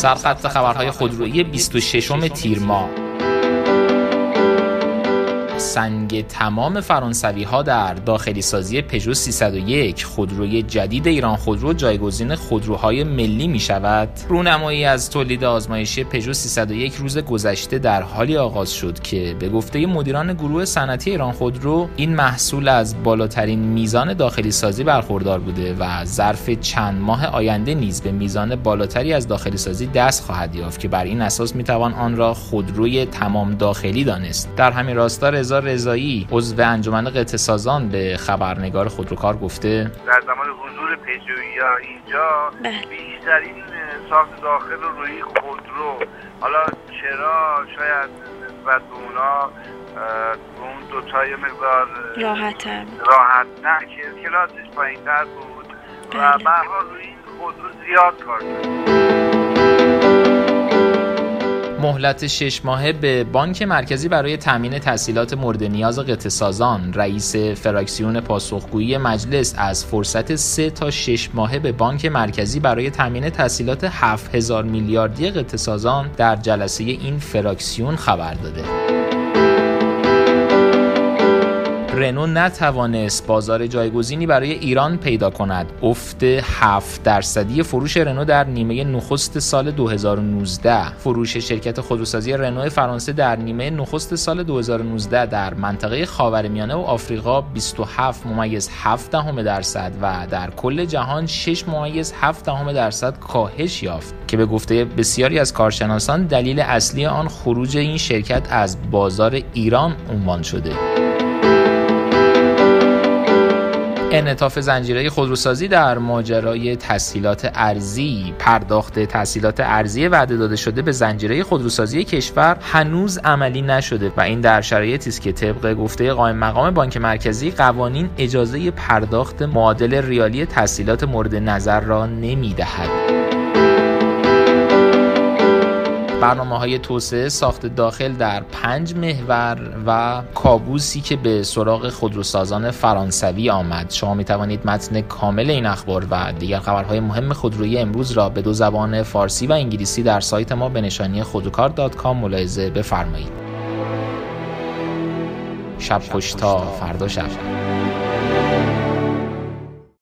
سرخط خبرهای خودرویی 26 تیر ماه. سنگ تمام فرانسوی ها در داخلی سازی پژو 301 خودروی جدید ایران خودرو جایگزین خودروهای ملی می شود. رونمایی از تولید آزمایشی پژو 301 روز گذشته در حالی آغاز شد که به گفته مدیران گروه صنعتی ایران خودرو این محصول از بالاترین میزان داخلی سازی برخوردار بوده و ظرف چند ماه آینده نیز به میزان بالاتری از داخلی سازی دست خواهد یافت که بر این اساس می توان آن را خودروی تمام داخلی دانست. در همین راستا رضا رضایی عضو انجمن قطعه سازان به خبرنگار خودروکار گفته در زمان حضور پژویا اینجا بیشترین ساخت داخل رو روی خودرو، حالا چرا شاید نسبت به اونا اون دوتا یه مقدار راحت نه که کلاسش پایین‌تر بود و به هر حال روی این خودرو زیاد کار کرد. مهلت 6 ماهه به بانک مرکزی برای تامین تسهیلات مورد نیاز قطعه سازان. رئیس فراکسیون پاسخگویی مجلس از فرصت 3 تا 6 ماهه به بانک مرکزی برای تامین تسهیلات 7000 میلیاردی قطعه سازان در جلسه این فراکسیون خبر داده. رنو نتوانست بازار جایگزینی برای ایران پیدا کند. افت 7% فروش رنو در نیمه نخست سال 2019. فروش شرکت خودروسازی رنو فرانسه در نیمه نخست سال 2019 در منطقه خاورمیانه و آفریقا 27.7% و در کل جهان 6.7% کاهش یافت که به گفته بسیاری از کارشناسان دلیل اصلی آن خروج این شرکت از بازار ایران عنوان شده. انعطاف زنجیره خودروسازی در ماجرای تسهیلات ارزی. پرداخت تسهیلات ارزی وعده داده شده به زنجیره خودروسازی کشور هنوز عملی نشده و این در شرایطی است که طبق گفته قائم مقام بانک مرکزی قوانین اجازه پرداخت معادل ریالی تسهیلات مورد نظر را نمی‌دهد. برنامه‌های توسعه ساخت داخل در 5 محور و کابوسی که به سراغ خودروسازان فرانسوی آمد. شما می‌توانید متن کامل این اخبار و دیگر خبرهای مهم خودرویی امروز را به 2 زبان فارسی و انگلیسی در سایت ما به نشانی خودروکار.com ملاحظه بفرمایید. شب خوش تا فردا شب.